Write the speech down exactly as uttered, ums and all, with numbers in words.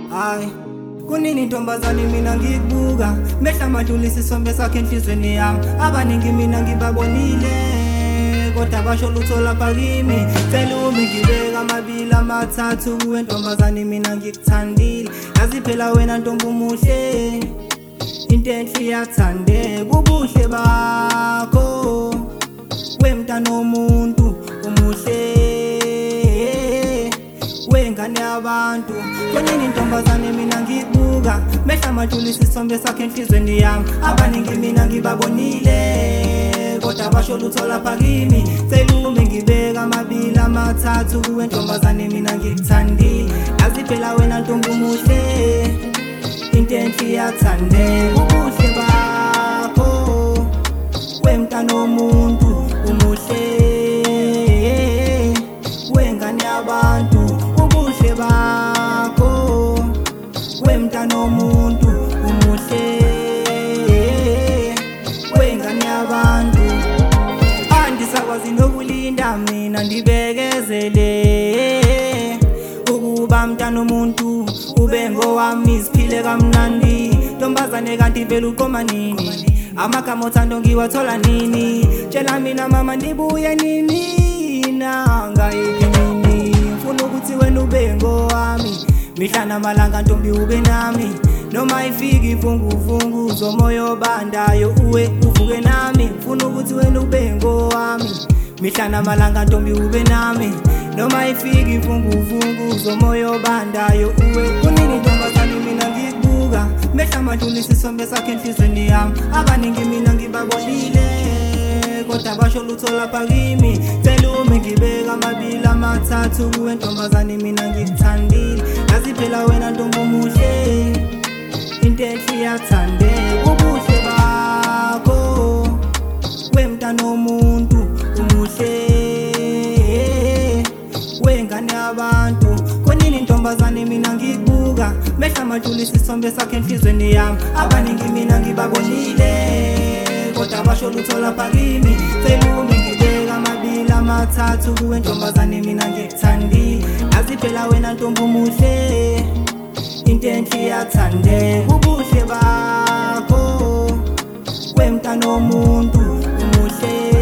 Ay, kunini ntombazane mina ngikubuka mehla madlulisa isombe sakhe enhlizweni yami abaningi mina ngibabonile kodwa basho lutho lapha kimi cela umi ngibeka amabili amathathu kuwe ntombazane mina ngikuthandile yazi phela wena ntombi umuhle into enhle iyathandeka ubuhle bakho wemntana womuntu umuhle wengane yabantu konini ntombazane mina ngikubuka mehla madlulisa isombe sakhe enhlizweni yami abaningi mina ngibabonile kodwa basho lutho lapha kimi cela umi ngibeka amabili amathathu kuwe ntombazane mina ngikuthandile yazi phela wena ntombi umuhle into enhle iyathandeka ubuhle bakho wemntana womuntu umuhle wengane yabantu ubuhle bakho wemntana womuntu umuhle wengane yabantu andisakwazi nokulinda mina ndibekezele ukuba mntana womuntu ube ngowami isiphile kamnandi ntombazane kanti vele uqoma nini amagama othando ngiwathola nini tshela mina mama ndibuye nini nangayiphi nini ngifuna ukuthi wena ube ngowami mihla namalanga ntombi ube nami noma ifika ivunguvungu zomoya obandayo uwe uvuke nami ngifuna ukuthi wena ube ngowami mihla namalanga ntombi ube nami noma ifika ivunguvungu zomoya obandayo uwe kunini ntombazane mina ngikubuka mehla madlulisa isombe sakhe enhlizweni yami abaningi mina ngibabonile kodwa basho lutho lapha kimi cela umi ngibeka amabili amathathu kuwe ntombazane mina ngikuthandile yazi phela wena ntombi umuhle into enhle iyathandeka ubuhle bakho wemntana womuntu umuhle wengane yabantu konini ntombazane mina ngikubuka mehla madlulisa isombe sakhe enhlizweni yami abaningi mina ngibabonile kodwa basho lutho lapha kimi cela umi ngibeka amabili amathathu kuwe ntombazane mina ngikuthandile yazi phela wena ntombi umuhle into enhle iyathandeka ubuhle bakho wemntana womuntu umuhle